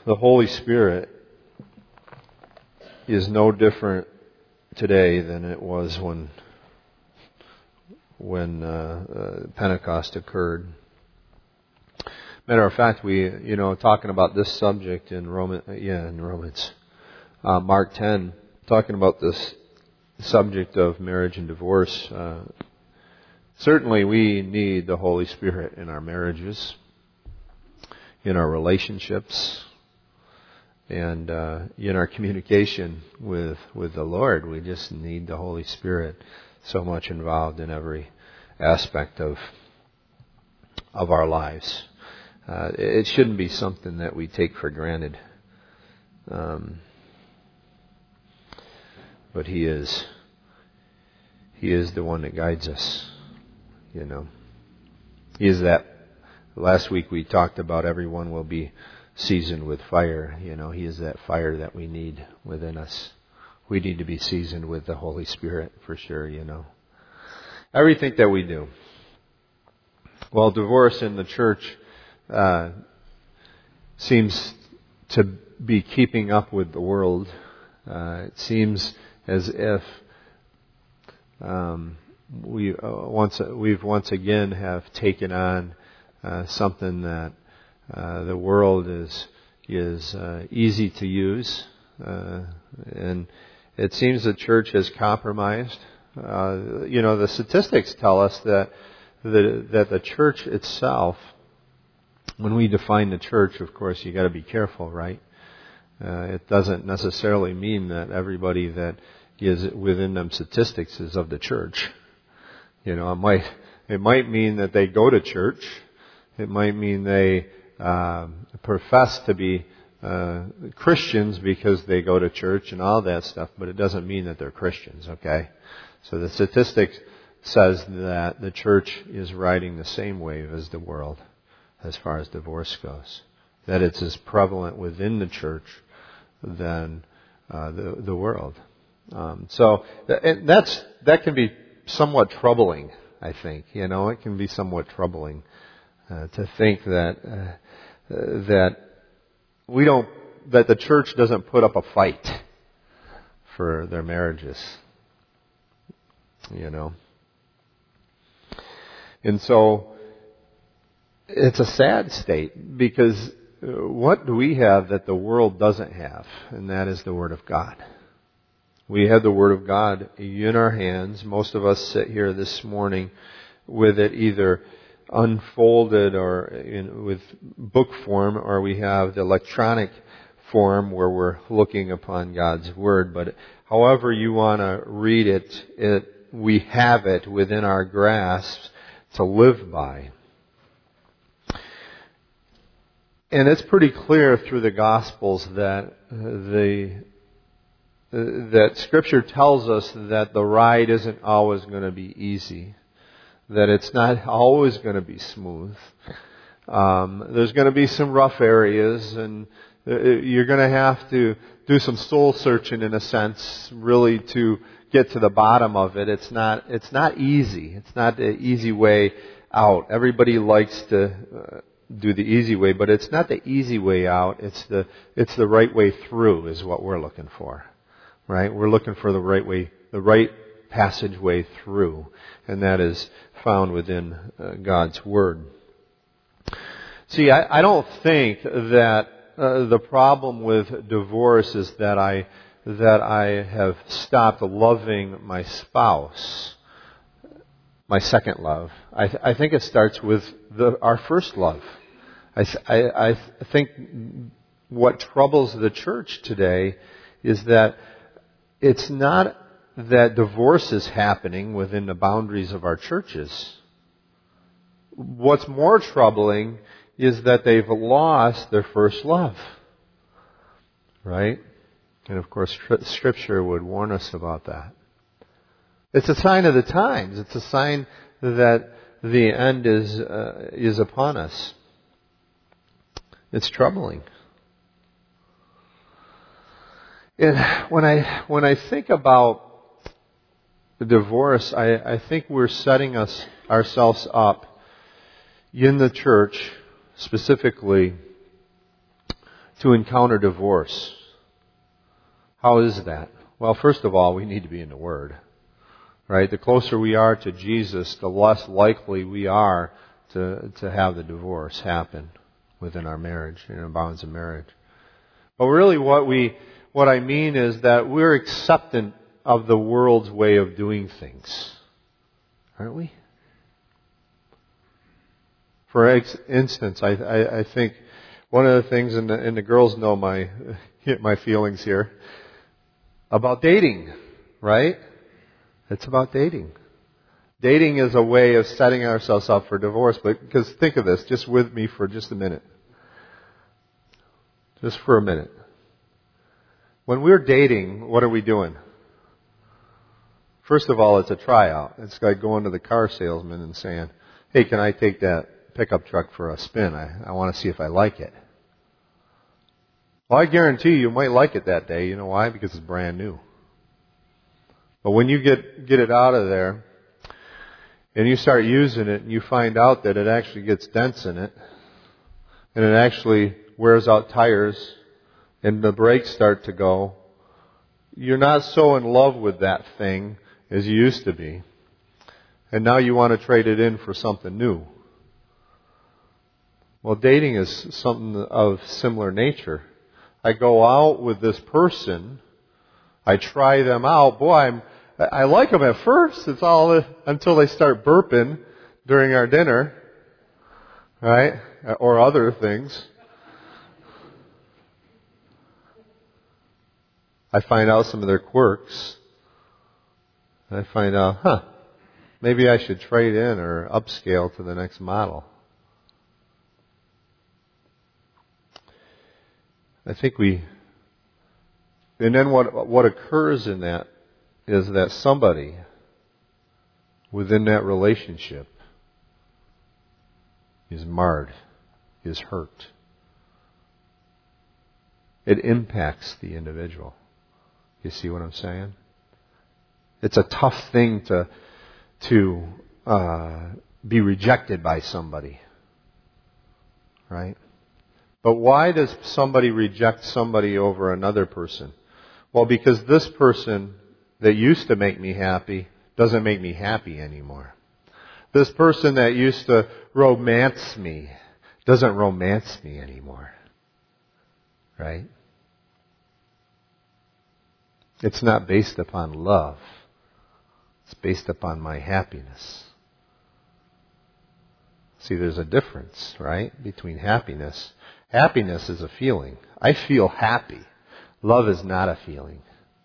The Holy Spirit is no different today than it was when Pentecost occurred. Matter of fact, we talking about this subject in Romans, Mark 10, talking about this subject of marriage and divorce. Certainly, we need the Holy Spirit in our marriages, in our relationships, and in our communication with the Lord. We just need the Holy Spirit so much involved in every aspect of our lives. It shouldn't be something that we take for granted. But He is the one that guides us. He is that. Last week we talked about everyone will be seasoned with fire. He is that fire that we need within us. We need to be seasoned with the Holy Spirit for sure, Everything that we do. Well, divorce in the church seems to be keeping up with the world. It seems as if we've once again have taken on something that the world is easy to use, and it seems the church has compromised. The statistics tell us that the church itself, when we define the church, of course, you got to be careful, right? It doesn't necessarily mean that everybody that is within them statistics is of the church. It might mean that they go to church. It might mean they profess to be Christians because they go to church and all that stuff, but it doesn't mean that they're Christians, okay? So the statistics says that the church is riding the same wave as the world as far as divorce goes. That it's as prevalent within the church than the world. So that can be somewhat troubling, I think. It can be somewhat troubling to think that the church doesn't put up a fight for their marriages. And so it's a sad state, because what do we have that the world doesn't have? And that is the Word of God. We have the Word of God in our hands. Most of us sit here this morning with it either unfolded or with book form, or we have the electronic form where we're looking upon God's Word. But however you want to read it, we have it within our grasp to live by. And it's pretty clear through the Gospels that Scripture tells us that the ride isn't always going to be easy, that it's not always going to be smooth. There's going to be some rough areas, and you're going to have to do some soul searching in a sense, really, to get to the bottom of it. It's not easy. It's not the easy way out. Everybody likes to do the easy way, but it's not the easy way out. It's the right way through is what we're looking for, right? We're looking for the right way, the right passageway through, and that is found within God's Word. See, I don't think that the problem with divorce is that I have stopped loving my spouse, my second love. I think it starts with our first love. I think what troubles the church today is that it's not that divorce is happening within the boundaries of our churches. What's more troubling is that they've lost their first love. Right? And of course, Scripture would warn us about that. It's a sign of the times. It's a sign that the end is upon us. It's troubling. And when I think about the divorce, I think we're setting ourselves up in the church specifically to encounter divorce. How is that? Well, first of all, we need to be in the Word. Right? The closer we are to Jesus, the less likely we are to have the divorce happen within our marriage, in the bounds of marriage. But really what I mean is that we're acceptant of the world's way of doing things. Aren't we? For instance, I think one of the things, and the girls know my feelings here, about dating, right? It's about dating. Dating is a way of setting ourselves up for divorce. But because think of this, just with me for just a minute. Just for a minute. When we're dating, what are we doing? First of all, it's a tryout. It's like going to the car salesman and saying, hey, can I take that pickup truck for a spin? I want to see if I like it. Well, I guarantee you might like it that day. You know why? Because it's brand new. But when you get it out of there and you start using it and you find out that it actually gets dents in it and it actually wears out tires and the brakes start to go, you're not so in love with that thing as you used to be. And now you want to trade it in for something new. Well, dating is something of similar nature. I go out with this person, I try them out. Boy, I like them at first. It's all until they start burping during our dinner, right? Or other things. I find out some of their quirks. And I find out, maybe I should trade in or upscale to the next model. I think and then what occurs in that is that somebody within that relationship is marred, is hurt. It impacts the individual. You see what I'm saying? It's a tough thing to be rejected by somebody, right? But why does somebody reject somebody over another person? Well, because this person that used to make me happy doesn't make me happy anymore. This person that used to romance me doesn't romance me anymore. Right? It's not based upon love. It's based upon my happiness. See, there's a difference, right, between happiness. Happiness is a feeling. I feel happy. Love is not a feeling.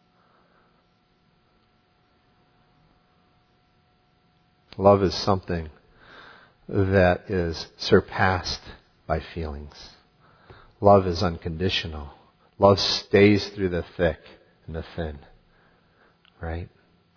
Love is something that is surpassed by feelings. Love is unconditional. Love stays through the thick and the thin. Right?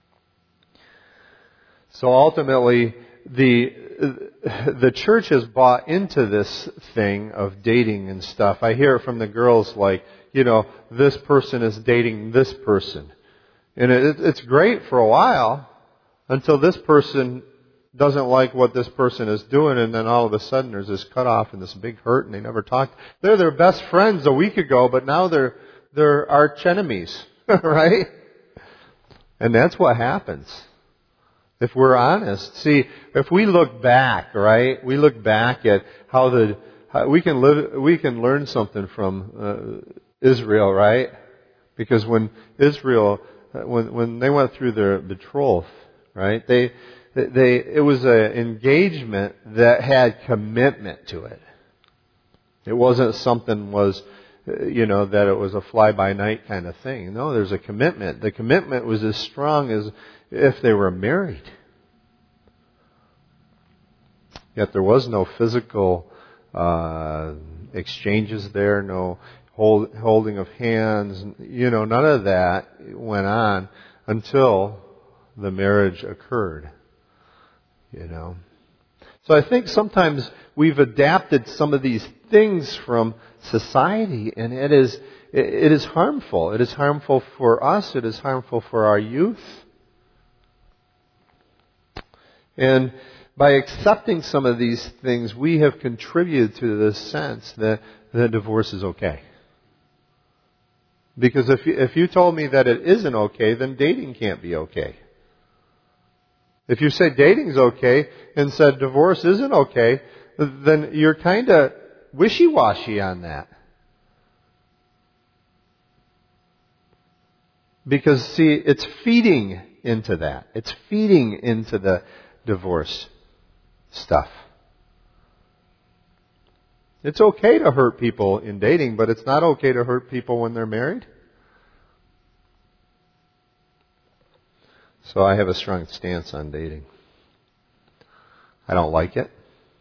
So ultimately, the church has bought into this thing of dating and stuff. I hear it from the girls like, this person is dating this person. And it's great for a while until this person doesn't like what this person is doing, and then all of a sudden there's this cutoff and this big hurt, and they never talked. They're their best friends a week ago, but now they're arch enemies, right? And that's what happens. If we're honest. See, if we look back, right? We look back at how we can learn something from Israel, right? Because when Israel, when they went through their betroth, right? It was an engagement that had commitment to it. It wasn't something that it was a fly-by-night kind of thing. No, there's a commitment. The commitment was as strong as if they were married. Yet there was no physical exchanges there, no holding of hands. None of that went on until the marriage occurred. So I think sometimes we've adapted some of these things from society, and it is harmful. It is harmful for us. It is harmful for our youth. And by accepting some of these things, we have contributed to this sense that divorce is okay. Because if you told me that it isn't okay, then dating can't be okay. If you say dating's okay and said divorce isn't okay, then you're kind of wishy-washy on that. Because, see, it's feeding into that. It's feeding into the divorce stuff. It's okay to hurt people in dating, but it's not okay to hurt people when they're married. So I have a strong stance on dating. I don't like it.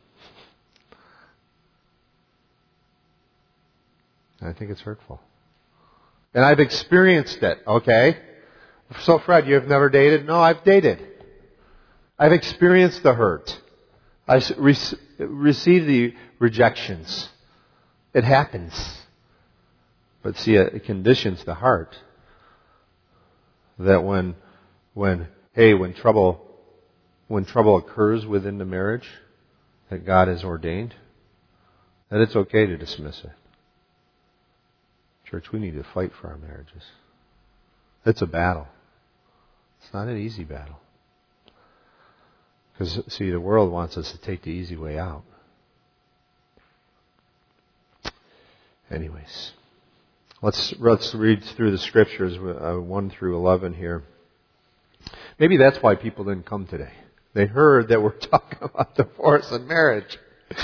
I think it's hurtful. And I've experienced it, okay? So Fred, you've never dated? No, I've dated. I've experienced the hurt. I received the rejections. It happens. But see, it conditions the heart. That when trouble occurs within the marriage that God has ordained, that it's okay to dismiss it. Church, we need to fight for our marriages. It's a battle. It's not an easy battle. Because, see, the world wants us to take the easy way out. Anyways, let's read through the scriptures, 1 through 11 here. Maybe that's why people didn't come today. They heard that we're talking about divorce and marriage.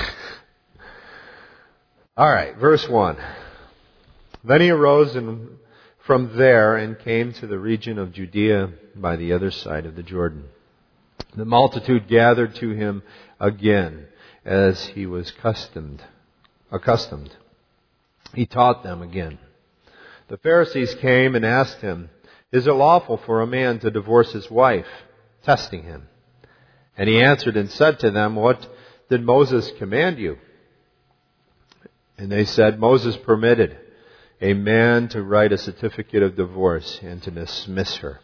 All right, verse 1. Then he arose from there and came to the region of Judea by the other side of the Jordan. The multitude gathered to him again, as he was accustomed. He taught them again. The Pharisees came and asked him, "Is it lawful for a man to divorce his wife?" testing him. And he answered and said to them, "What did Moses command you?" And they said, "Moses permitted a man to write a certificate of divorce and to dismiss her."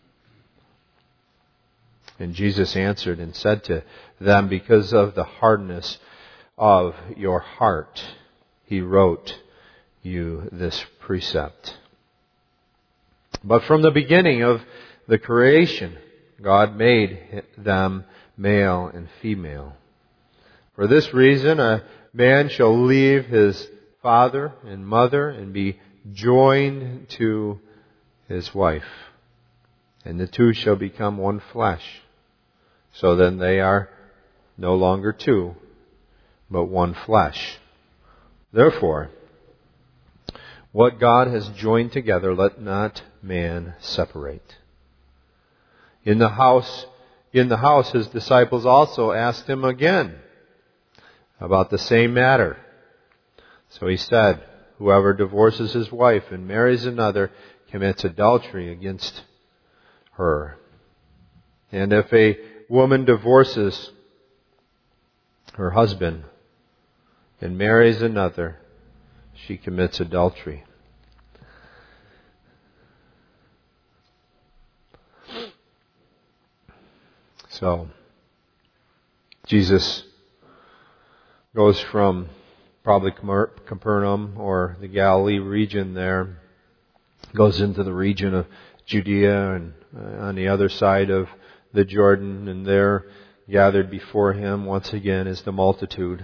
And Jesus answered and said to them, "Because of the hardness of your heart, he wrote you this precept. But from the beginning of the creation, God made them male and female. For this reason, a man shall leave his father and mother and be joined to his wife, and the two shall become one flesh. So then they are no longer two, but one flesh. Therefore, what God has joined together, let not man separate." In the house, his disciples also asked him again about the same matter. So he said, "Whoever divorces his wife and marries another commits adultery against her. And if a woman divorces her husband and marries another, she commits adultery." So, Jesus goes from probably Capernaum or the Galilee region there, goes into the region of Judea and on the other side of the Jordan, and there gathered before him once again is the multitude.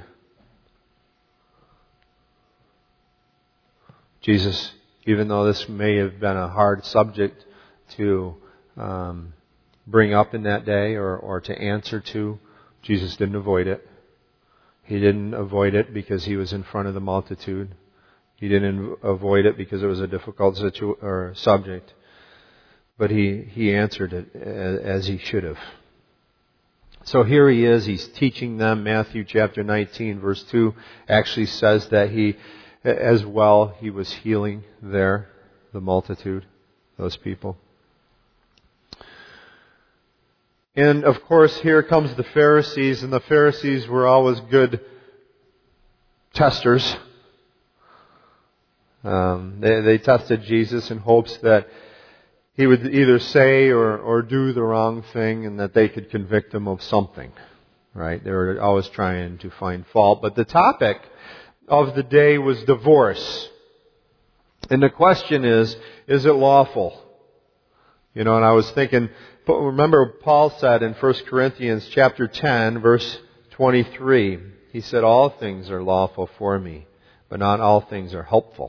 Jesus, even though this may have been a hard subject to bring up in that day or to answer to, Jesus didn't avoid it. He didn't avoid it because he was in front of the multitude. He didn't avoid it because it was a difficult subject. But he answered it as he should have. So here he is, he's teaching them. Matthew chapter 19 verse 2 actually says that he was healing there, the multitude, those people. And of course, here comes the Pharisees, and the Pharisees were always good testers. They tested Jesus in hopes that he would either say or do the wrong thing, and that they could convict him of something. Right? They were always trying to find fault. But the topic of the day was divorce. And the question is it lawful? And I was thinking, remember Paul said in 1 Corinthians chapter 10, verse 23, he said, all things are lawful for me, but not all things are helpful.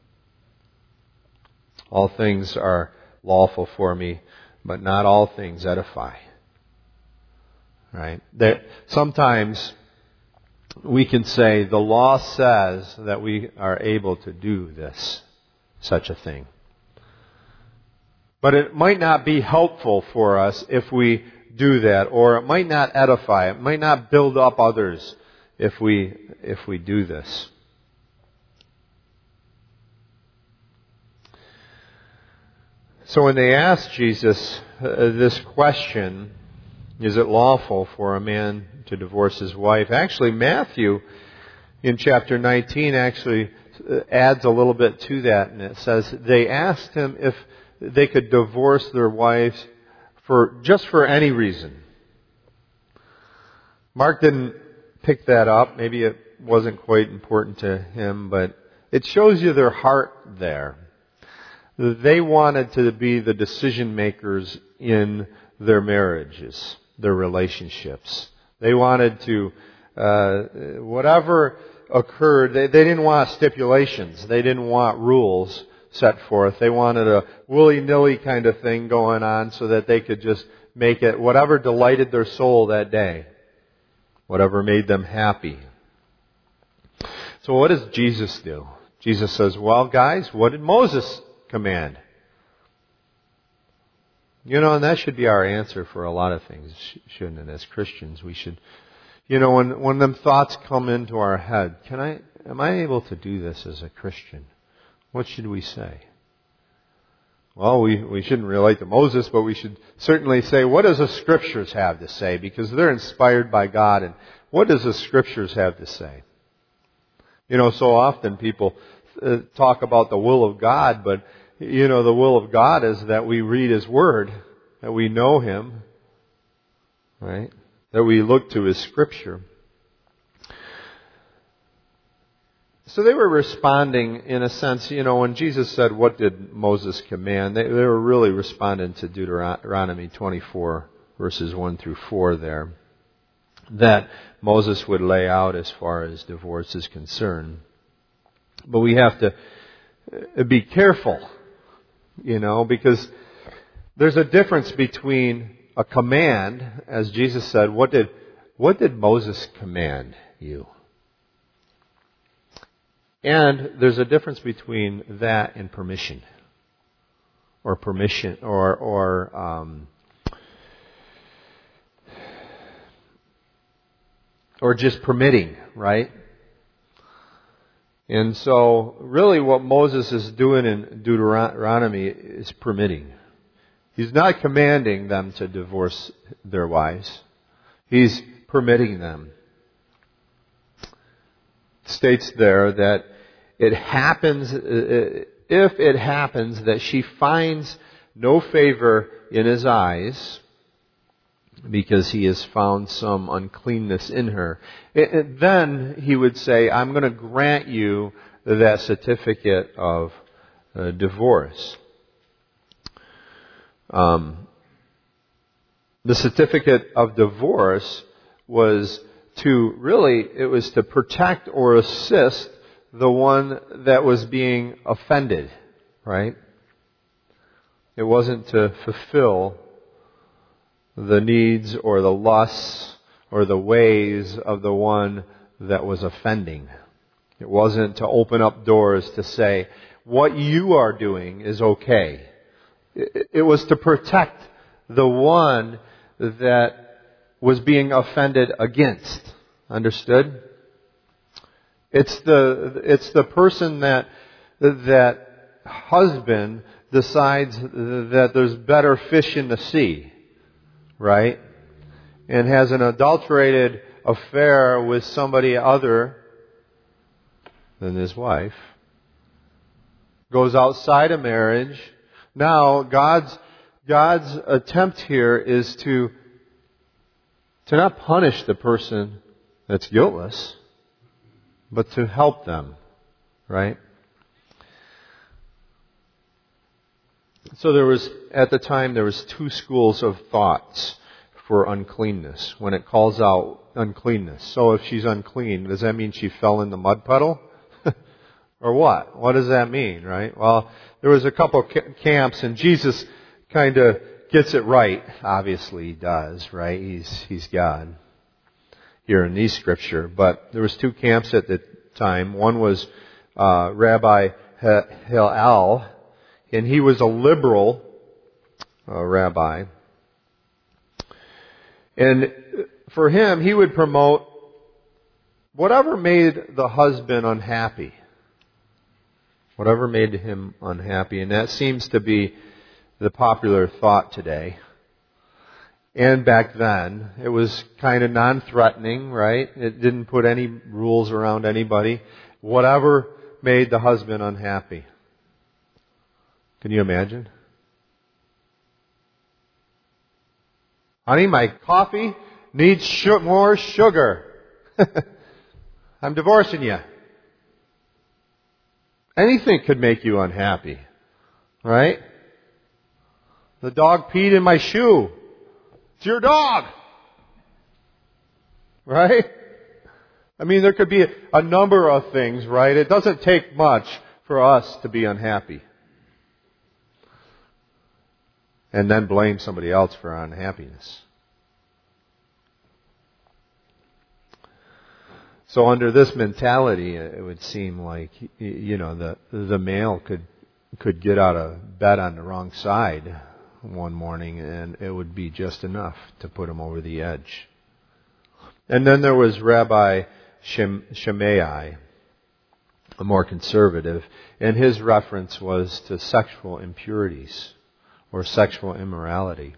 All things are lawful for me, but not all things edify. Right? Sometimes we can say the law says that we are able to do such a thing. But it might not be helpful for us if we do that, or it might not edify, it might not build up others if we do this. So when they asked Jesus this question, is it lawful for a man to divorce his wife? Actually, Matthew in chapter 19 actually adds a little bit to that, and it says they asked him if they could divorce their wives for any reason. Mark didn't pick that up. Maybe it wasn't quite important to him, but it shows you their heart there. They wanted to be the decision makers in their marriages, their relationships. They wanted to, whatever occurred, they didn't want stipulations. They didn't want rules set forth. They wanted a willy-nilly kind of thing going on so that they could just make it whatever delighted their soul that day, whatever made them happy. So what does Jesus do? Jesus says, well, guys, what did Moses command? And that should be our answer for a lot of things, shouldn't it? As Christians, we should, when them thoughts come into our head, am I able to do this as a Christian? What should we say? Well, we shouldn't relate to Moses, but we should certainly say, what does the Scriptures have to say? Because they're inspired by God, and what does the Scriptures have to say? So often people talk about the will of God, but the will of God is that we read His Word, that we know Him, right? That we look to His Scripture. So they were responding in a sense, when Jesus said, what did Moses command? They were really responding to Deuteronomy 24, verses 1 through 4 there, that Moses would lay out as far as divorce is concerned. But we have to be careful, because there's a difference between a command, as Jesus said, what did Moses command you? And there's a difference between that and permission, or just permitting, right? And so, really what Moses is doing in Deuteronomy is permitting. He's not commanding them to divorce their wives. He's permitting them. It states there that if it happens that she finds no favor in his eyes, because he has found some uncleanness in her, then he would say, I'm going to grant you that certificate of divorce. The certificate of divorce was to protect or assist the one that was being offended, right? It wasn't to fulfill the needs or the lusts or the ways of the one that was offending. It wasn't to open up doors to say, what you are doing is okay. It was to protect the one that was being offended against. Understood? It's the person that husband decides that there's better fish in the sea, right? And has an adulterated affair with somebody other than his wife. Goes outside of marriage. Now, God's attempt here is to not punish the person that's guiltless, but to help them, right? So at the time, there was two schools of thoughts for uncleanness, when it calls out uncleanness. So if she's unclean, does that mean she fell in the mud puddle? Or what? What does that mean, right? Well, there was a couple camps, and Jesus kind of gets it right. Obviously he does, right? He's God here in these scripture. But there was two camps at the time. One was Rabbi Hillel, and he was a liberal rabbi. And for him, he would promote whatever made the husband unhappy. Whatever made him unhappy. And that seems to be the popular thought today. And back then, it was kind of non-threatening, right? It didn't put any rules around anybody. Whatever made the husband unhappy. Can you imagine? Honey, my coffee needs more sugar. I'm divorcing you. Anything could make you unhappy, right? The dog peed in my shoe. It's your dog. Right? I mean, there could be a number of things, right? It doesn't take much for us to be unhappy. And then blame somebody else for our unhappiness. So under this mentality, it would seem like, the male could get out of bed on the wrong side one morning, and it would be just enough to put him over the edge. And then there was Rabbi Shammai, a more conservative, and his reference was to sexual impurities or sexual immorality.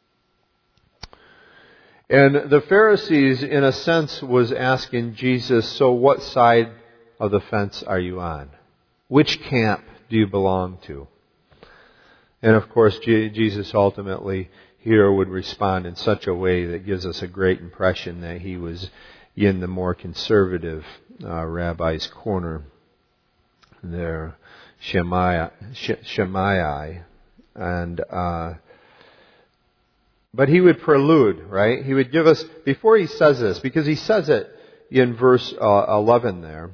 And the Pharisees, in a sense, was asking Jesus, so what side of the fence are you on? Which camp do you belong to? And of course, Jesus ultimately here would respond in such a way that gives us a great impression that he was in the more conservative rabbi's corner there, Shammai, and but he would prelude, right? He would give us, before he says this, because he says it in verse 11 there,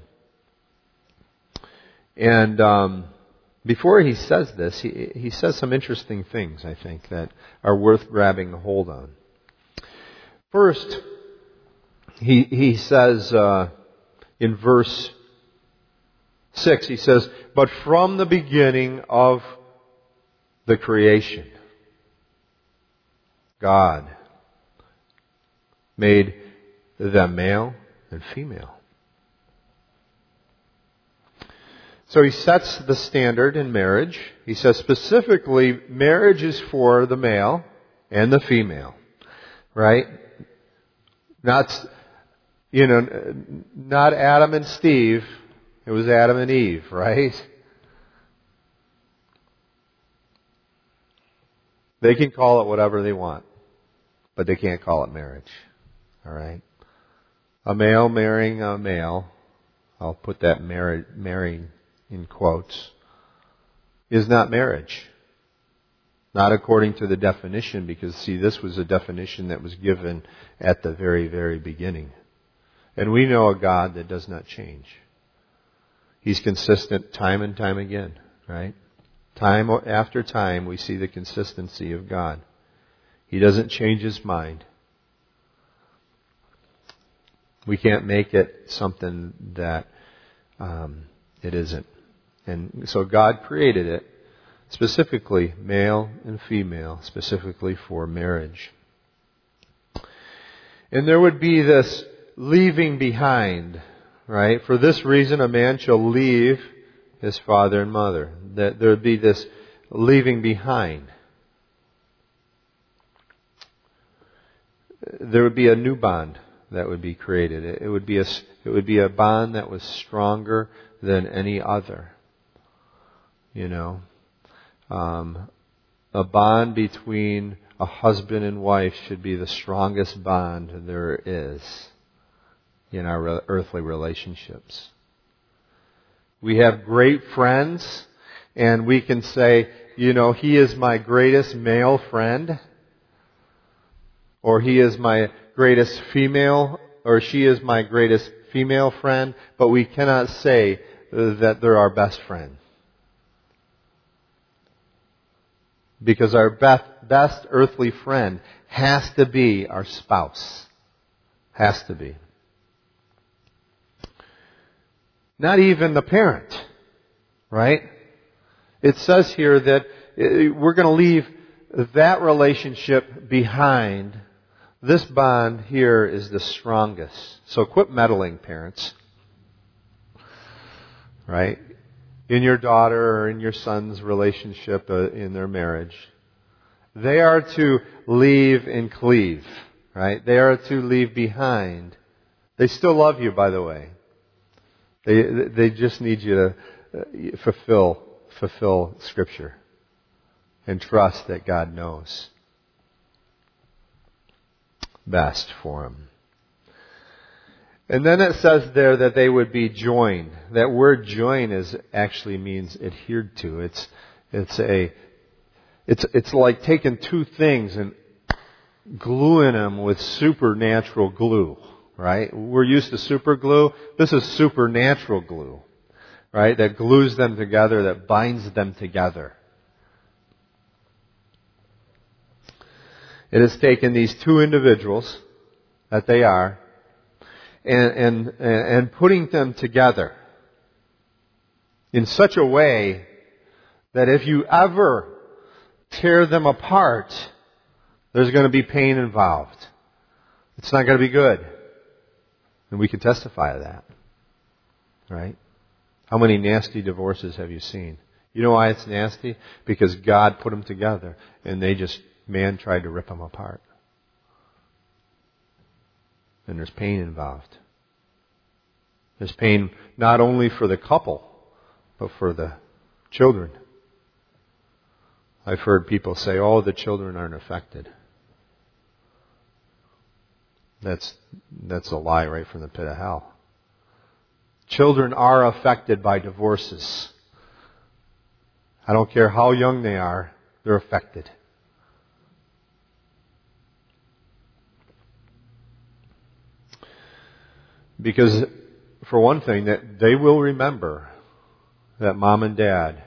and before he says this, he says some interesting things, I think, that are worth grabbing a hold on. First, he says in verse 6, he says, but from the beginning of the creation, God made them male and female. So he sets the standard in marriage. He says specifically, marriage is for the male and the female, right? Not Adam and Steve. It was Adam and Eve, right? They can call it whatever they want, but they can't call it marriage. All right? A male marrying a male, I'll put that marrying in quotes, is not marriage. Not according to the definition, because see, this was a definition that was given at the very, very beginning. And we know a God that does not change. He's consistent time and time again, right? Time after time, we see the consistency of God. He doesn't change His mind. We can't make it something that it isn't. And so God created it specifically, male and female, specifically for marriage. And there would be this leaving behind, right? For this reason, a man shall leave his father and mother. That there would be this leaving behind. There would be a new bond that would be created. It would be a bond that was stronger than any other. A bond between a husband and wife should be the strongest bond there is in our earthly relationships. We have great friends And we can say, he is my greatest male friend, or he is my greatest female, or she is my greatest female friend, but we cannot say that they're our best friend. Because our best earthly friend has to be our spouse. Has to be. Not even the parent, right? It says here that we're going to leave that relationship behind. This bond here is the strongest. So quit meddling, parents. Right? In your daughter or in your son's relationship in their marriage. They are to leave and cleave. Right? They are to leave behind. They still love you, by the way. They just need you to fulfill Scripture and trust that God knows best for them. And then it says there that they would be joined. That word join actually means adhered to. It's like taking two things and gluing them with supernatural glue. Right? We're used to super glue. This is supernatural glue. Right? That glues them together, that binds them together. It has taken these two individuals that they are and putting them together in such a way that if you ever tear them apart, there's going to be pain involved. It's not going to be good. And we can testify to that. Right? How many nasty divorces have you seen? You know why it's nasty? Because God put them together and man tried to rip them apart. And there's pain involved. There's pain not only for the couple, but for the children. I've heard people say, the children aren't affected. That's a lie right from the pit of hell. Children are affected by divorces. I don't care how young they are, they're affected. Because, for one thing, that they will remember that mom and dad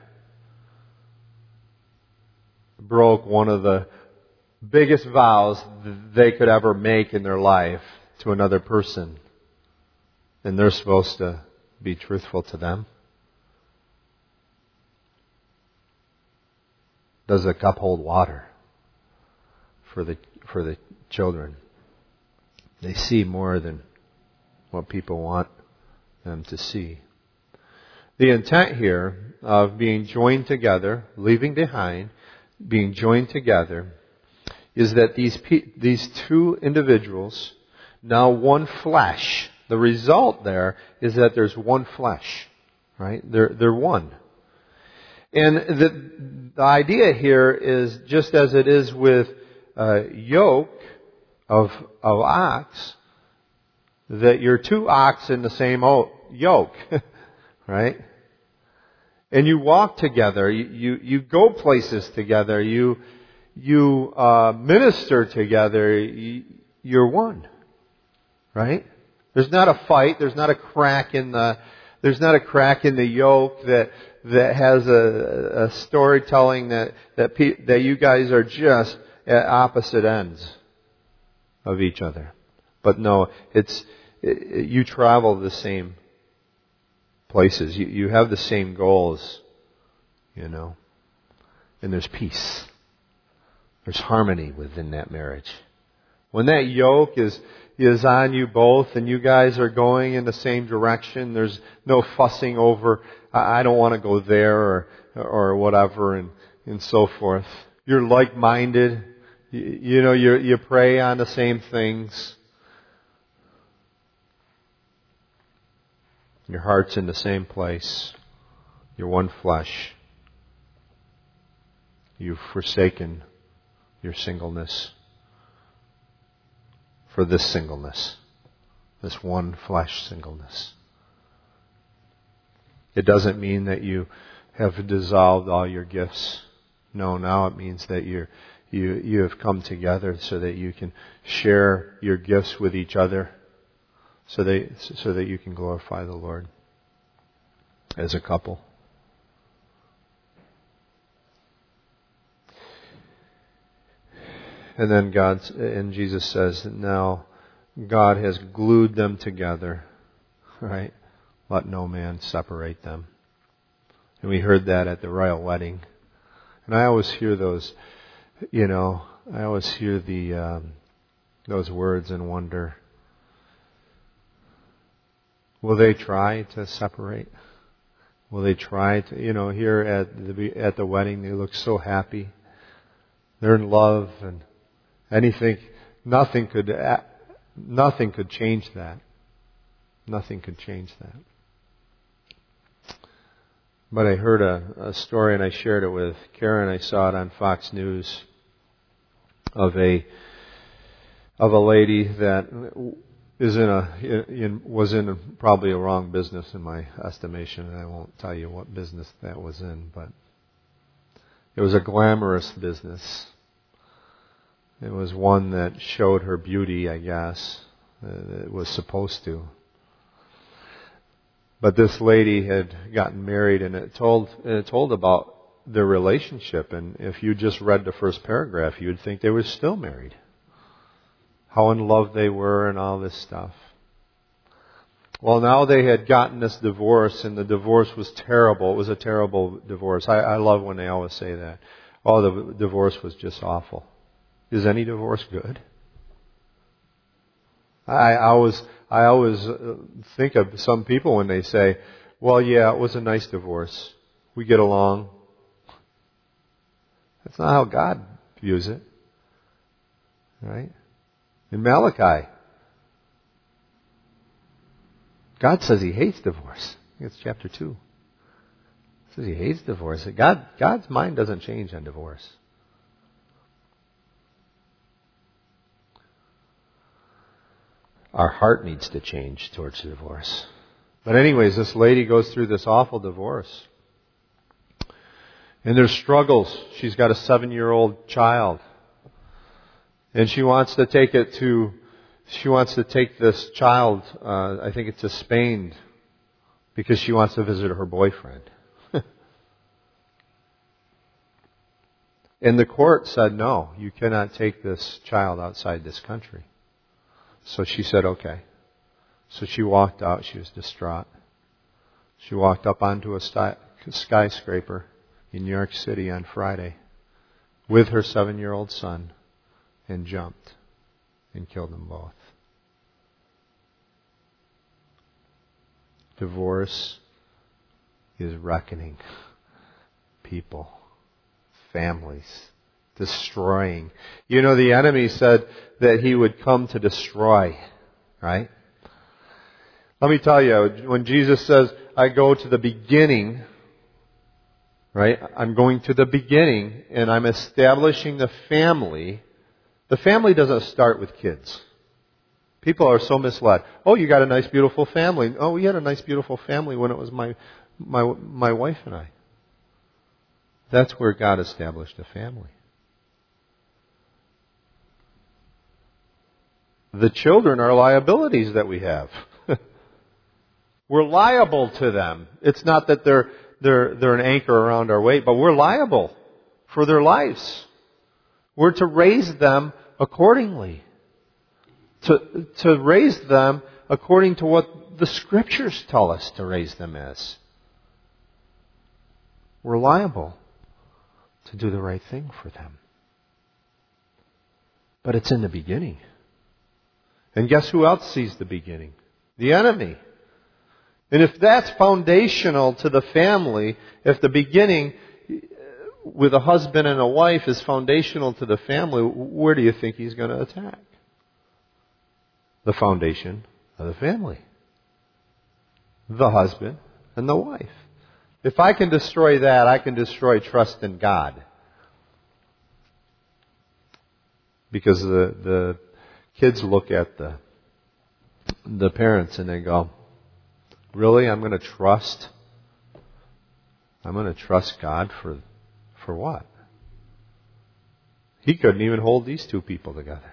broke one of the biggest vows they could ever make in their life to another person. And they're supposed to be truthful to them. Does a cup hold water for the children? They see more than what people want them to see. The intent here of being joined together, leaving behind, being joined together, is that these two individuals, now one flesh. The result there is that there's one flesh, right? They're one. And the idea here is just as it is with yoke of ox, that you're two ox in the same yoke, right? And you walk together, you go places together, you minister together, you're one, right? There's not a fight, there's not a crack in the yoke that has a storytelling that you guys are just at opposite ends of each other. But no, you travel the same places. You have the same goals, and there's peace. There's harmony within that marriage. When that yoke is on you both and you guys are going in the same direction, there's no fussing over, I don't want to go there or whatever and so forth. You're like-minded. You pray on the same things. Your heart's in the same place. You're one flesh. You've forsaken your singleness for this singleness, this one flesh singleness. It doesn't mean that you have dissolved all your gifts. No, now it means that you have come together so that you can share your gifts with each other, so that you can glorify the Lord as a couple. And then Jesus says, now God has glued them together, right? Let no man separate them. And we heard that at the royal wedding. And I always hear those, I always hear those words and wonder, will they try to separate? Will they try to, here at the wedding, they look so happy. They're in love, and nothing could change that. Nothing could change that. But I heard a story, and I shared it with Karen. I saw it on Fox News of a lady that was in probably a wrong business in my estimation, and I won't tell you what business that was in, but it was a glamorous business. It was one that showed her beauty, I guess. It was supposed to. But this lady had gotten married, and it told about their relationship. And if you just read the first paragraph, you would think they were still married. How in love they were and all this stuff. Well, now they had gotten this divorce, and the divorce was terrible. It was a terrible divorce. I love when they always say that. Oh, the divorce was just awful. Is any divorce good? I always think of some people when they say, well, yeah, it was a nice divorce. We get along. That's not how God views it. Right? In Malachi, God says He hates divorce. I think it's chapter 2. He says He hates divorce. God's mind doesn't change on divorce. Our heart needs to change towards divorce. But anyways, this lady goes through this awful divorce. And there's struggles. She's got a 7-year-old child. And she wants to take this child, I think it's to Spain, because she wants to visit her boyfriend. And the court said, no, you cannot take this child outside this country. So she said, okay. So she walked out. She was distraught. She walked up onto a skyscraper in New York City on Friday with her 7-year-old son and jumped and killed them both. Divorce is reckoning people, families, destroying. The enemy said that he would come to destroy, right? Let me tell you, when Jesus says, I go to the beginning, right? I'm going to the beginning and I'm establishing the family. The family doesn't start with kids. People are so misled. Oh, you got a nice, beautiful family. Oh, we had a nice, beautiful family when it was my wife and I. That's where God established a family. The children are liabilities that we have. We're liable to them. It's not that they're an anchor around our waist, but we're liable for their lives. We're to raise them accordingly. To raise them according to what the Scriptures tell us to raise them as. We're liable to do the right thing for them. But it's in the beginning. And guess who else sees the beginning? The enemy. And if that's foundational to the family, if the beginning with a husband and a wife is foundational to the family, where do you think he's going to attack? The foundation of the family. The husband and the wife. If I can destroy that, I can destroy trust in God. Because the kids look at the parents and they go, really? I'm going to trust I'm going to trust God for what? He couldn't even hold these two people together.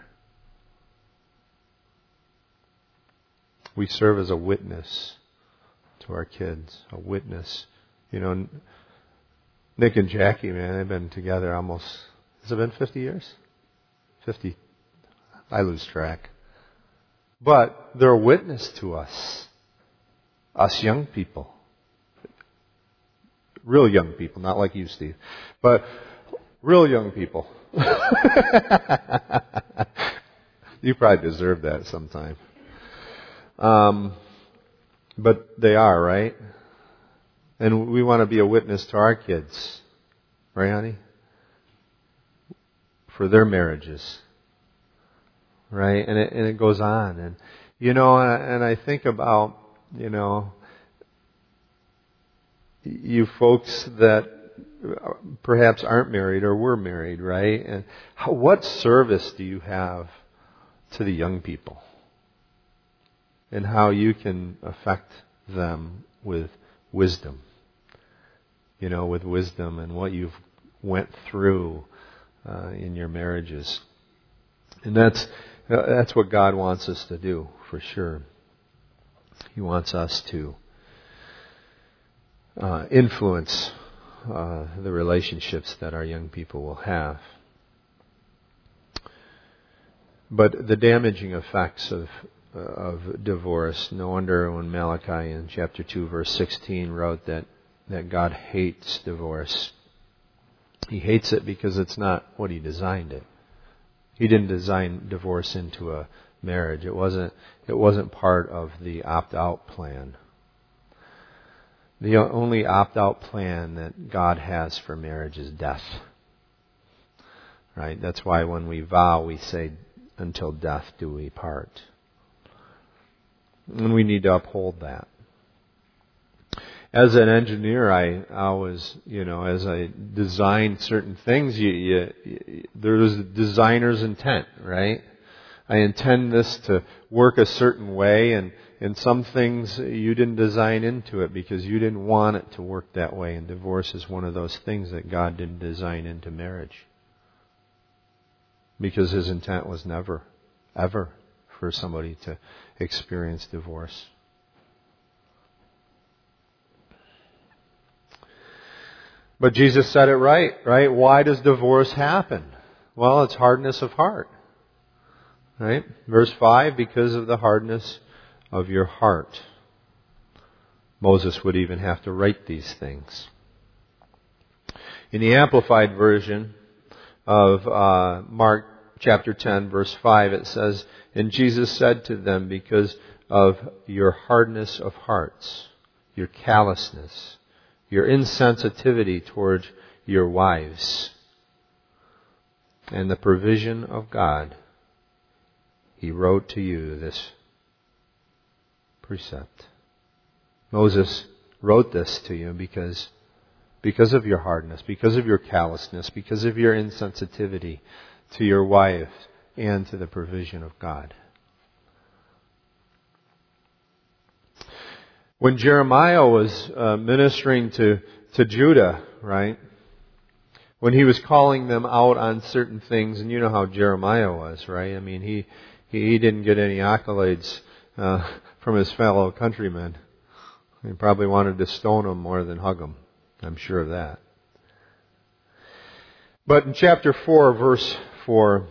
We serve as a witness to our kids, a witness. You know, Nick and Jackie, man, they've been together almost, has it been 50 years? 50. I lose track. But they're a witness to us young people. Real young people, not like you, Steve. But real young people. You probably deserve that sometime. But they are, right? And we want to be a witness to our kids. Right, honey? For their marriages. Right? And it goes on. And, you know, and I think about, you know, you folks that perhaps aren't married or were married, right? And what service do you have to the young people? And how you can affect them with wisdom. You know, with wisdom and what you've went through in your marriages. And that's what God wants us to do, for sure. He wants us to influence the relationships that our young people will have. But the damaging effects of divorce, no wonder when Malachi in chapter 2 verse 16 wrote that God hates divorce. He hates it because it's not what He designed it. He didn't design divorce into a marriage. It wasn't part of the opt-out plan. The only opt-out plan that God has for marriage is death. Right? That's why when we vow, we say, until death do we part. And we need to uphold that. As an engineer, I always, you know, as I design certain things, there's a designer's intent, right? I intend this to work a certain way, and some things you didn't design into it because you didn't want it to work that way. And divorce is one of those things that God didn't design into marriage. Because His intent was never, ever for somebody to experience divorce. But Jesus said it right? Why does divorce happen? Well, it's hardness of heart. Right? Verse 5, because of the hardness of your heart. Moses would even have to write these things. In the Amplified Version of Mark chapter 10, verse 5, it says, and Jesus said to them, because of your hardness of hearts, your callousness, your insensitivity towards your wives, and the provision of God, He wrote to you this precept. Moses wrote this to you because of your hardness, because of your callousness, because of your insensitivity to your wife and to the provision of God. When Jeremiah was ministering to Judah, right? When he was calling them out on certain things, and you know how Jeremiah was, right? I mean, he didn't get any accolades from his fellow countrymen. He probably wanted to stone them more than hug them. I'm sure of that. But in chapter 4, verse 4,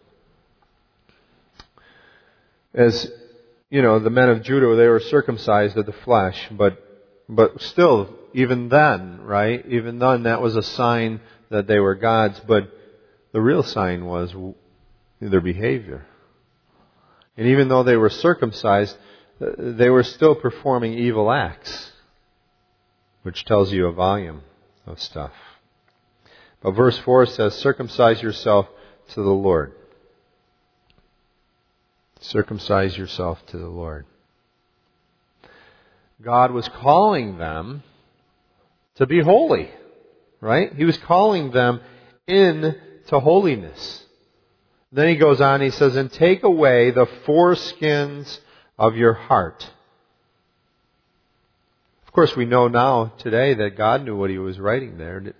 as you know, the men of Judah, they were circumcised of the flesh, but still, even then, right? Even then, that was a sign that they were God's, but the real sign was their behavior. And even though they were circumcised, they were still performing evil acts, which tells you a volume of stuff. But verse 4 says, circumcise yourself to the Lord. Circumcise yourself to the Lord. God was calling them to be holy, right? He was calling them into holiness. Then he goes on, he says, and take away the foreskins of your heart. Of course, we know now, today, that God knew what He was writing there.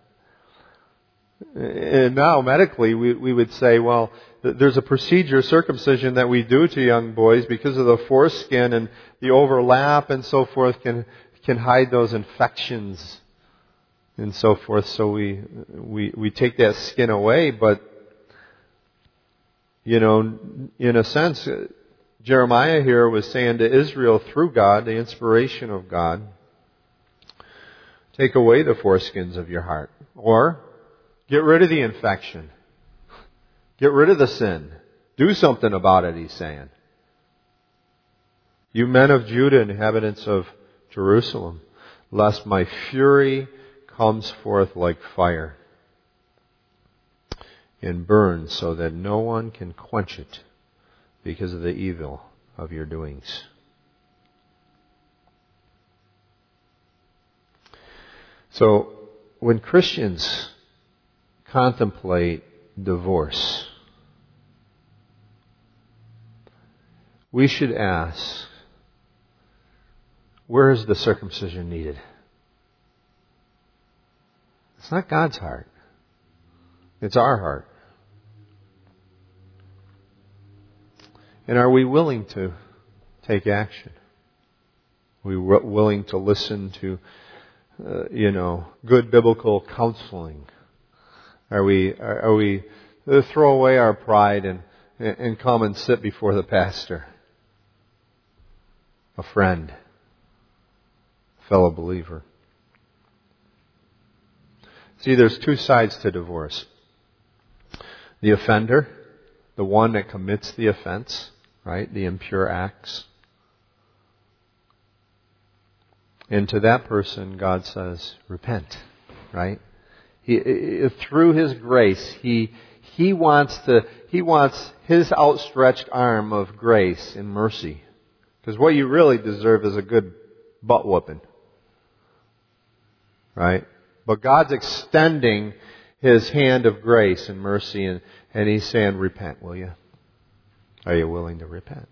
And now, medically, we would say, well, there's a procedure, circumcision, that we do to young boys because of the foreskin and the overlap and so forth can hide those infections and so forth. So we take that skin away, but, in a sense, Jeremiah here was saying to Israel through God, the inspiration of God, take away the foreskins of your heart. Or, get rid of the infection. Get rid of the sin. Do something about it, he's saying. You men of Judah, inhabitants of Jerusalem, lest my fury comes forth like fire and burns so that no one can quench it because of the evil of your doings. So, when Christians contemplate divorce, we should ask, where is the circumcision needed? It's not God's heart. It's our heart. And are we willing to take action? Are we willing to listen to, good biblical counseling? Are we throw away our pride and come and sit before the pastor, a friend, fellow believer? See, there's two sides to divorce. The offender, the one that commits the offense, right? The impure acts. And to that person, God says, repent, right? Through His grace, He wants His outstretched arm of grace and mercy. Because what you really deserve is a good butt whooping. Right? But God's extending His hand of grace and mercy, and He's saying, repent, will you? Are you willing to repent?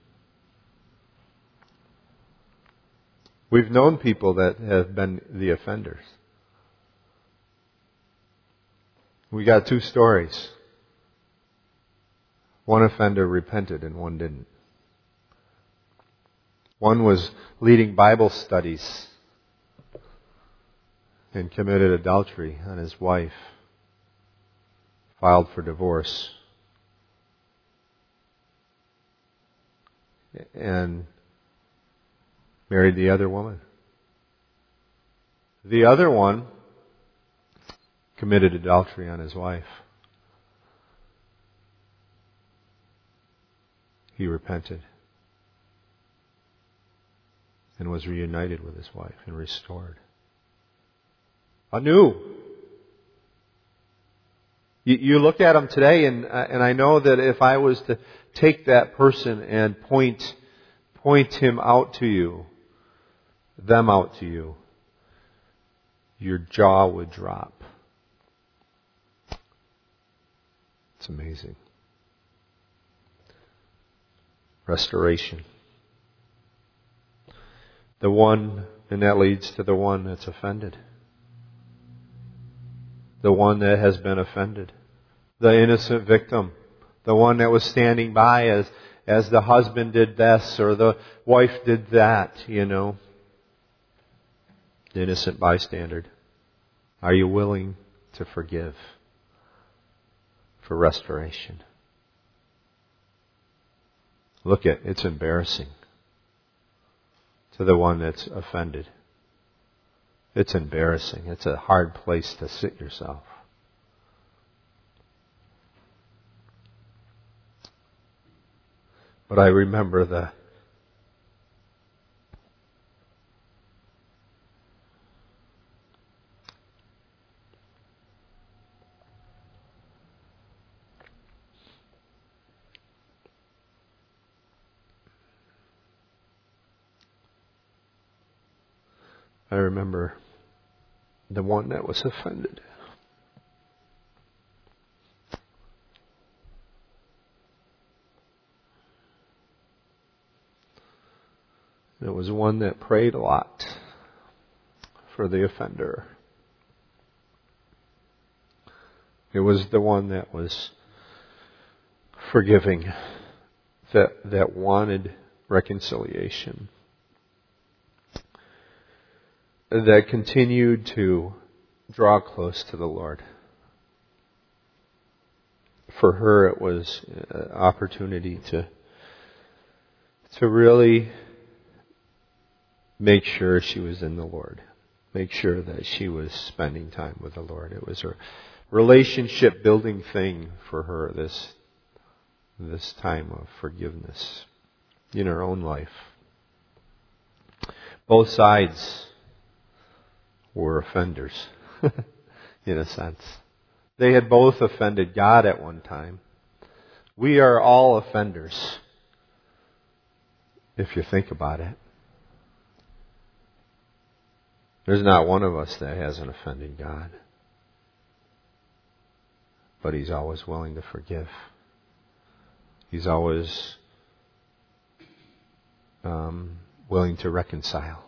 We've known people that have been the offenders. We got two stories. One offender repented and one didn't. One was leading Bible studies and committed adultery on his wife, filed for divorce, and married the other woman. The other one committed adultery on his wife. He repented and was reunited with his wife and restored. Anew. You look at him today, and I know that if I was to take that person and point him out to you, them out to you, your jaw would drop. It's amazing. Restoration. And that leads to the one that's offended. The one that has been offended. The innocent victim. The one that was standing by as the husband did this or the wife did that, The innocent bystander. Are you willing to forgive for restoration? Look it's embarrassing to the one that's offended. It's embarrassing. It's a hard place to sit yourself. But I remember the one that was offended. It was one that prayed a lot. for the offender. It was the one that was forgiving, that wanted reconciliation, that continued to draw close to the Lord. For her, it was an opportunity to really make sure she was in the Lord. Make sure that she was spending time with the Lord. It was a relationship building thing for her, this time of forgiveness in her own life. Both sides were offenders, in a sense. They had both offended God at one time. We are all offenders, if you think about it. There's not one of us that hasn't offended God. But He's always willing to forgive. He's always willing to reconcile.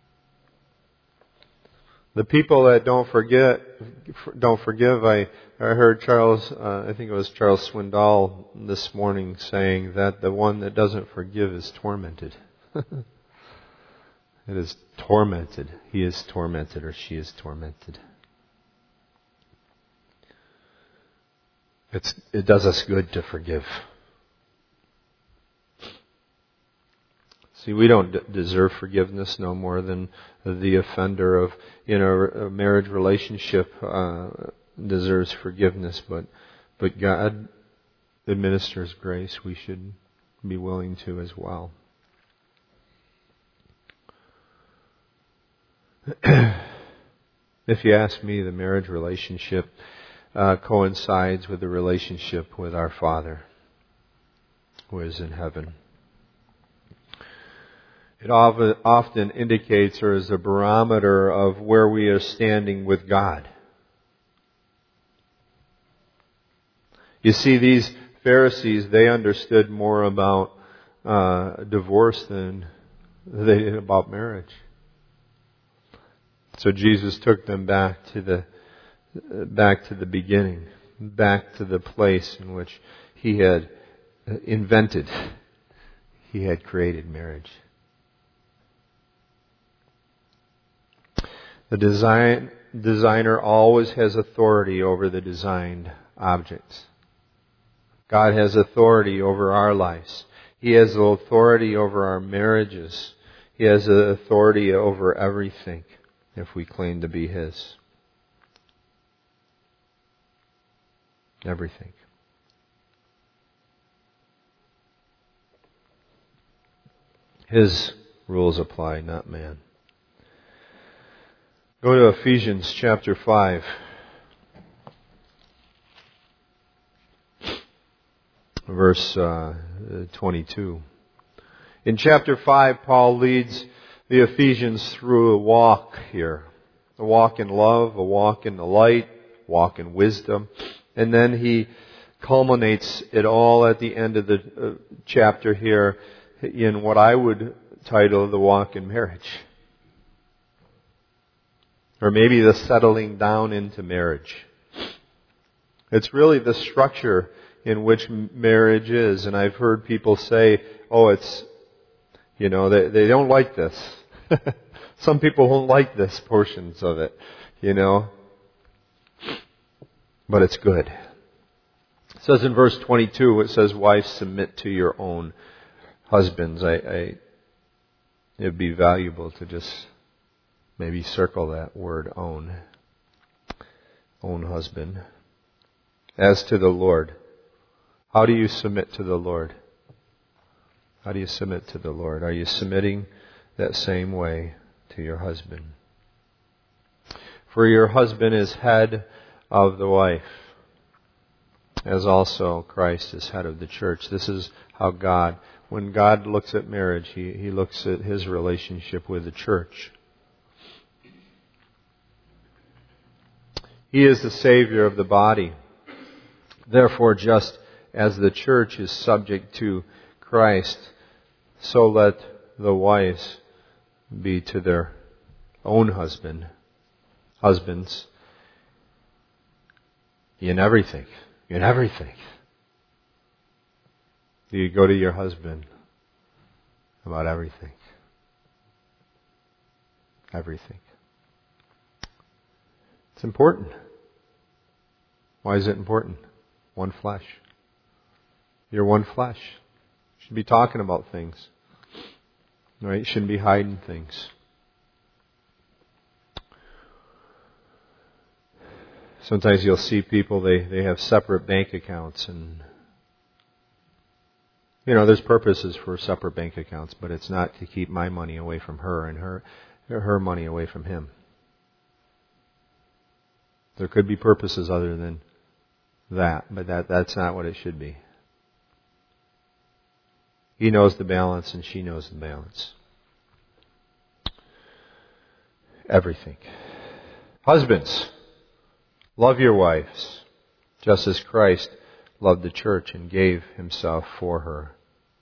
The people that don't forgive. I heard Charles, I think it was Charles Swindoll this morning saying that the one that doesn't forgive is tormented. It is tormented. He is tormented, or she is tormented. It does us good to forgive. See, we don't deserve forgiveness no more than the offender in a marriage relationship deserves forgiveness, but God administers grace. We should be willing to as well. If you ask me, the marriage relationship coincides with the relationship with our Father who is in heaven. It often indicates or is a barometer of where we are standing with God. You see, these Pharisees, they understood more about divorce than they did about marriage. So Jesus took them back to the beginning, back to the place in which He had invented, He had created marriage. The designer always has authority over the designed objects. God has authority over our lives. He has authority over our marriages. He has authority over everything if we claim to be His. Everything. His rules apply, not man. Go to Ephesians chapter 5. Verse 22. In chapter 5, Paul leads the Ephesians through a walk here. A walk in love, a walk in the light, a walk in wisdom. And then he culminates it all at the end of the chapter here in what I would title the walk in marriage. Or maybe the settling down into marriage. It's really the structure in which marriage is. And I've heard people say, they don't like this. Some people don't like this portions of it, But it's good. It says in verse 22, it says, wives, submit to your own husbands. It'd be valuable to just maybe circle that word own. Own husband. As to the Lord. How do you submit to the Lord? How do you submit to the Lord? Are you submitting that same way to your husband? For your husband is head of the wife, as also Christ is head of the church. This is how when God looks at marriage, He looks at His relationship with the church. He is the Savior of the body. Therefore, just as the church is subject to Christ, so let the wives be to their own husband Husbands, in everything. In everything. You go to your husband about everything. Everything. It's important. Why is it important? One flesh. You're one flesh. You should be talking about things. Right? You shouldn't be hiding things. Sometimes you'll see people, they have separate bank accounts, and there's purposes for separate bank accounts, but it's not to keep my money away from her and her money away from him. There could be purposes other than that, but that's not what it should be. He knows the balance and she knows the balance. Everything. Husbands, love your wives, just as Christ loved the church and gave himself for her.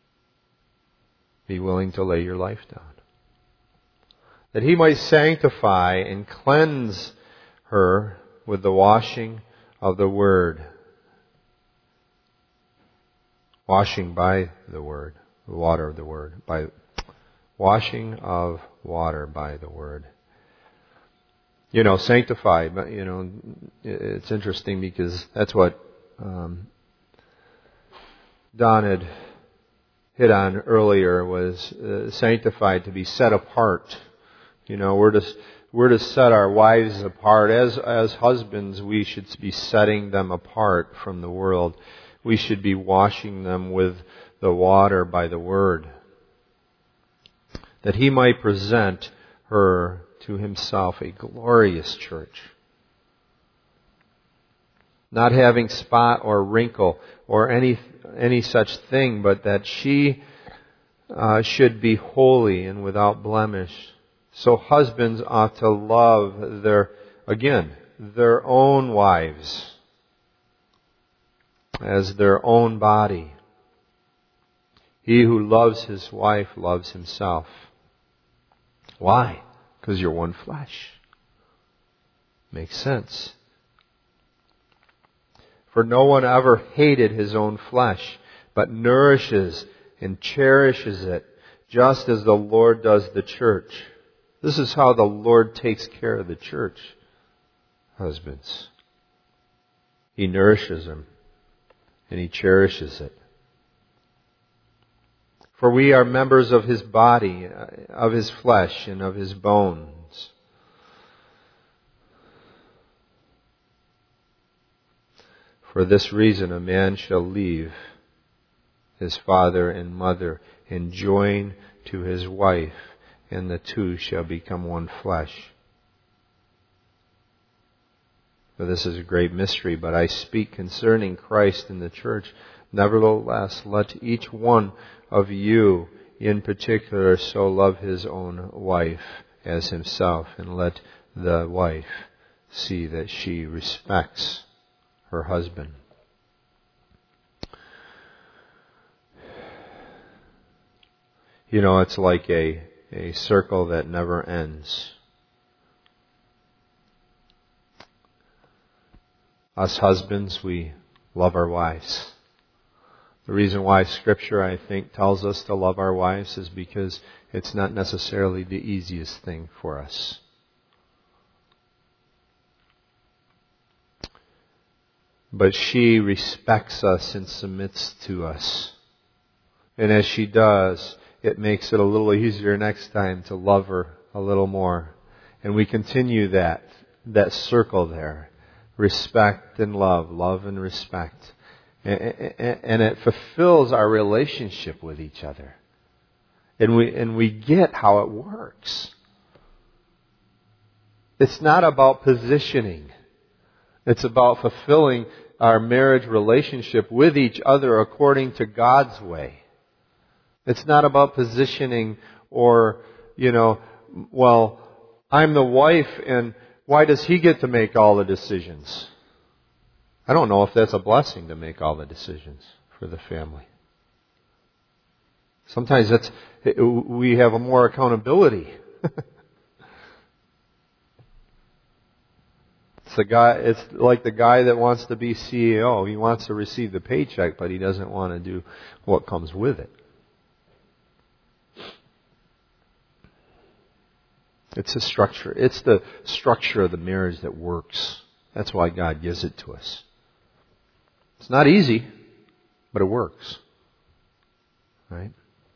Be willing to lay your life down, that he might sanctify and cleanse her with the washing of the Word. Washing by the Word, the water of the Word, by washing of water by the Word. Sanctified, but it's interesting because that's what Don had hit on earlier, was sanctified, to be set apart. We're to set our wives apart. As husbands, we should be setting them apart from the world. We should be washing them with the water by the Word, that he might present her to himself a glorious church, not having spot or wrinkle or any such thing, but that she should be holy and without blemish. So husbands ought to love their own wives as their own body. He who loves his wife loves himself. Why? Because you're one flesh. Makes sense. For no one ever hated his own flesh, but nourishes and cherishes it, just as the Lord does the church. This is how the Lord takes care of the church, husbands. He nourishes them, and he cherishes it. For we are members of his body, of his flesh, and of his bones. For this reason a man shall leave his father and mother and join to his wife, and the two shall become one flesh. For this is a great mystery, but I speak concerning Christ and the church. Nevertheless, let each one of you in particular so love his own wife as himself, and let the wife see that she respects her husband. It's like a circle that never ends. Us husbands, we love our wives. The reason why Scripture, I think, tells us to love our wives is because it's not necessarily the easiest thing for us. But she respects us and submits to us. And as she does, it makes it a little easier next time to love her a little more. And we continue that circle there. Respect and love and respect. And it fulfills our relationship with each other. And we get how it works. It's not about positioning. It's about fulfilling our marriage relationship with each other according to God's way. It's not about positioning or, I'm the wife and why does he get to make all the decisions? I don't know if that's a blessing to make all the decisions for the family. Sometimes we have more accountability. It's like the guy that wants to be CEO. He wants to receive the paycheck, but he doesn't want to do what comes with it. It's the structure. It's the structure of the marriage that works. That's why God gives it to us. It's not easy, but it works. Right?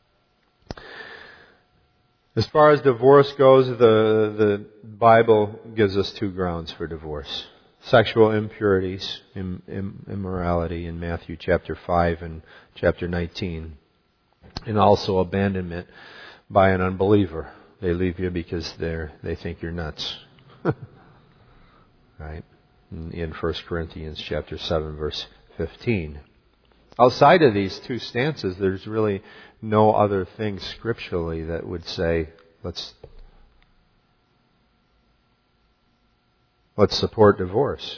As far as divorce goes, the Bible gives us two grounds for divorce. Sexual impurities, immorality in Matthew chapter 5 and chapter 19. And also abandonment by an unbeliever. They leave you because they think you're nuts. Right? In 1 Corinthians chapter 7 verse 15. Outside of these two stances, there's really no other thing scripturally that would say, let's support divorce.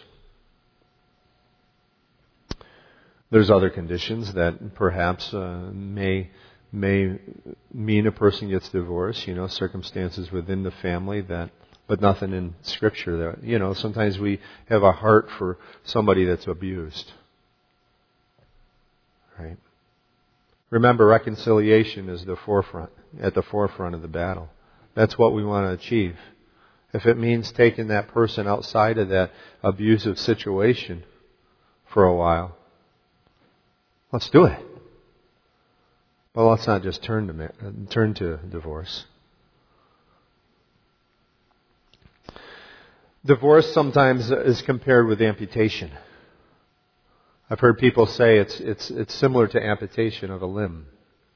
There's other conditions that perhaps may mean a person gets divorced, circumstances within the family but nothing in Scripture that, sometimes we have a heart for somebody that's abused. Right? Remember, reconciliation is at the forefront of the battle. That's what we want to achieve. If it means taking that person outside of that abusive situation for a while, let's do it. Well, let's not just turn to divorce. Divorce sometimes is compared with amputation. I've heard people say it's similar to amputation of a limb.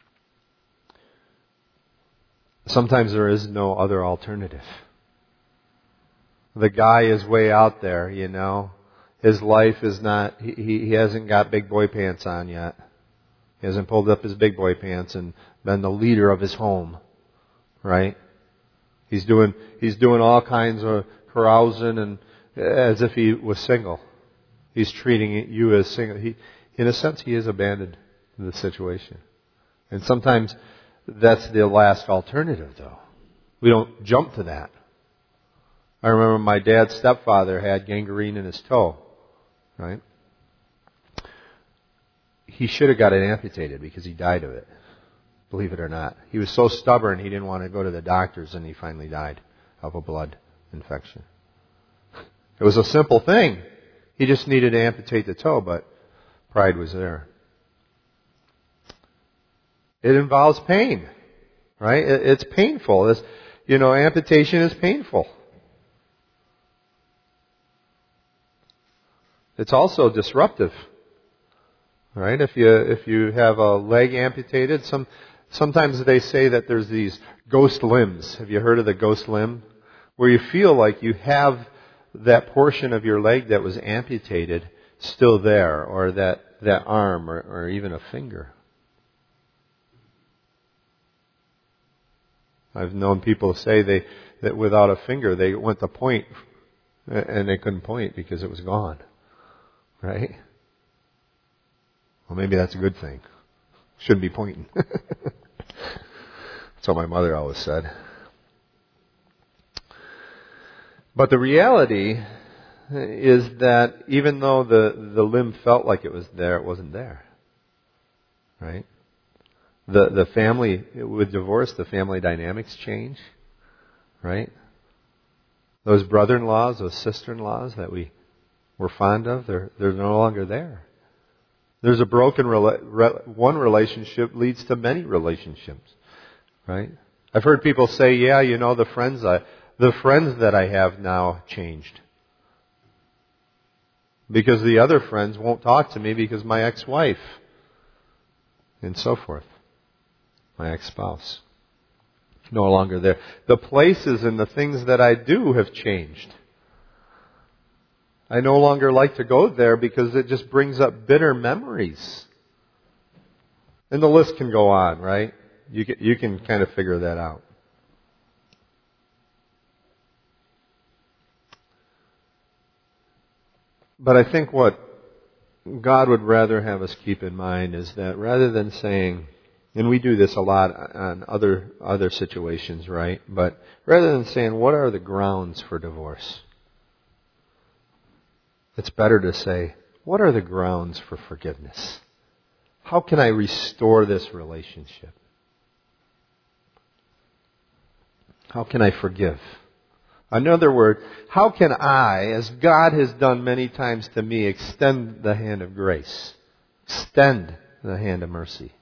Sometimes there is no other alternative. The guy is way out there, His life is not, he hasn't got big boy pants on yet. He hasn't pulled up his big boy pants and been the leader of his home. Right? He's doing all kinds of carousing and as if he was single. He's treating you as single. In a sense, he is abandoned in the situation. And sometimes that's the last alternative, though. We don't jump to that. I remember my dad's stepfather had gangrene in his toe. Right? He should have got it amputated because he died of it. Believe it or not. He was so stubborn he didn't want to go to the doctors and he finally died of a blood infection. It was a simple thing. He just needed to amputate the toe, but pride was there. It involves pain, right? It's painful. Amputation is painful. It's also disruptive, right? If you have a leg amputated, sometimes they say that there's these ghost limbs. Have you heard of the ghost limb? Where you feel like you have that portion of your leg that was amputated still there, or that arm, or even a finger. I've known people say that without a finger they went to point and they couldn't point because it was gone. Right? Well, maybe that's a good thing. Shouldn't be pointing. That's what my mother always said. But the reality is that even though the limb felt like it was there, it wasn't there. Right? The family, with divorce, the family dynamics change. Right? Those brother-in-laws, those sister-in-laws that we were fond of, they're no longer there. There's a broken one relationship leads to many relationships. Right? I've heard people say, the friends that I have now changed. Because the other friends won't talk to me because my ex-wife, and so forth. My ex-spouse. No longer there. The places and the things that I do have changed. I no longer like to go there because it just brings up bitter memories. And the list can go on, right? You can kind of figure that out. But I think what God would rather have us keep in mind is that rather than saying, and we do this a lot on other situations, right? But rather than saying, what are the grounds for divorce? It's better to say, what are the grounds for forgiveness? How can I restore this relationship? How can I forgive? Another word, how can I, as God has done many times to me, extend the hand of grace? Extend the hand of mercy.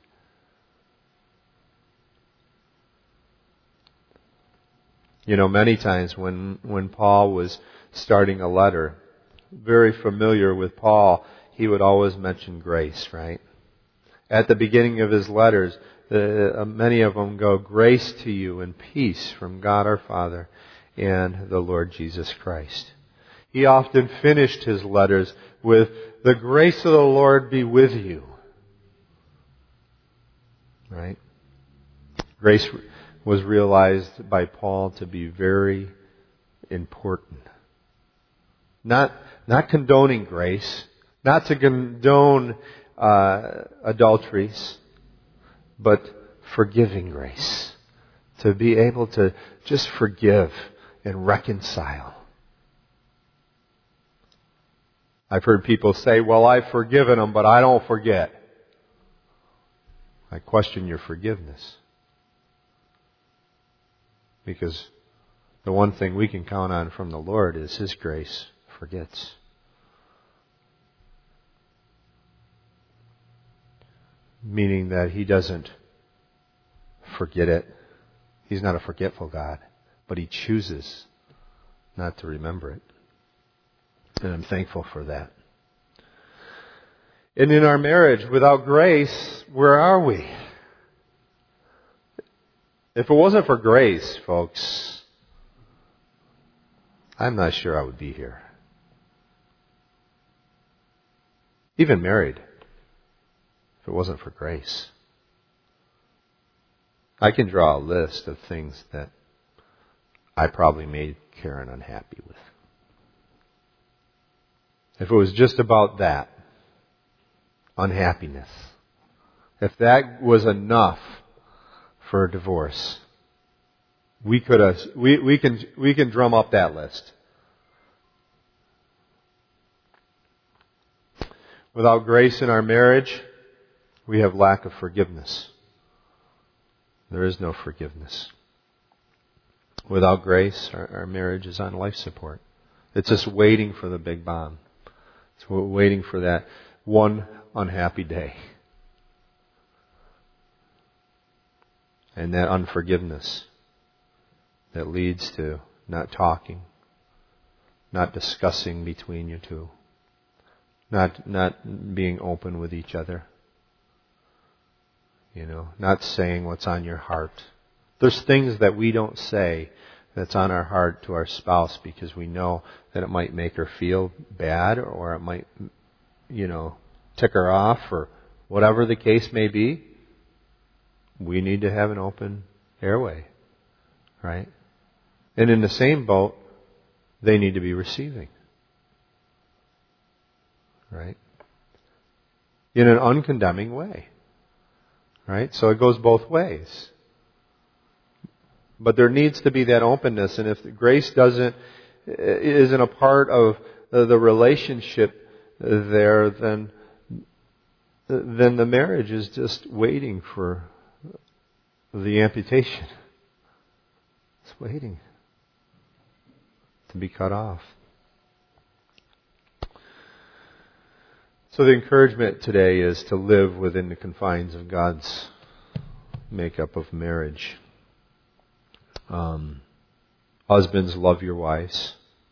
You know, many times when Paul was starting a letter, very familiar with Paul, he would always mention grace, right? At the beginning of his letters, many of them go, grace to you and peace from God our Father and the Lord Jesus Christ. He often finished his letters with, the grace of the Lord be with you. Right? Grace was realized by Paul to be very important. Not condoning grace, not to condone adulteries, but forgiving grace. To be able to just forgive and reconcile. I've heard people say, well, I've forgiven them, but I don't forget. I question your forgiveness. Because the one thing we can count on from the Lord is His grace forgets. Meaning that He doesn't forget it. He's not a forgetful God, but He chooses not to remember it. And I'm thankful for that. And in our marriage, without grace, where are we? If it wasn't for grace, folks, I'm not sure I would be here. Even married, if it wasn't for grace. I can draw a list of things that I probably made Karen unhappy with. If it was just about that, unhappiness, if that was enough for a divorce, we can drum up that list. Without grace in our marriage, we have lack of forgiveness. There is no forgiveness. Without grace, our marriage is on life support. It's just waiting for the big bomb. It's waiting for that one unhappy day. And that unforgiveness that leads to not talking, not discussing between you two, not being open with each other. You know, not saying what's on your heart. There's things that we don't say that's on our heart to our spouse because we know that it might make her feel bad or it might, tick her off or whatever the case may be. We need to have an open airway, right? And in the same boat, they need to be receiving, right? In an uncondemning way, right? So it goes both ways. But there needs to be that openness, and if grace isn't a part of the relationship there, then the marriage is just waiting for the amputation. It's waiting to be cut off. So the encouragement today is to live within the confines of God's makeup of marriage. Husbands, love your wives.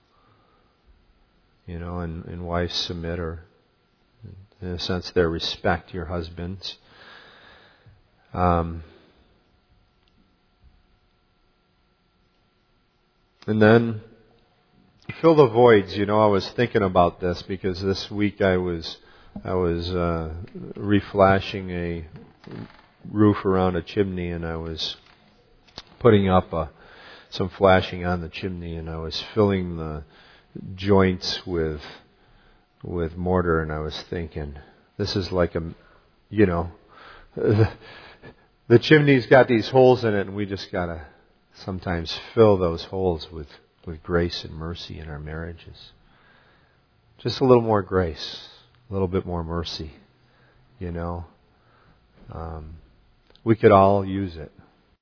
And wives submit, or in a sense, they respect your husbands. And then fill the voids. I was thinking about this because this week I was reflashing a roof around a chimney, and I was putting up some flashing on the chimney, and I was filling the joints with mortar, and I was thinking, this is like the chimney's got these holes in it, and we just gotta sometimes fill those holes with grace and mercy in our marriages. Just a little more grace, a little bit more mercy, you know. We could all use it.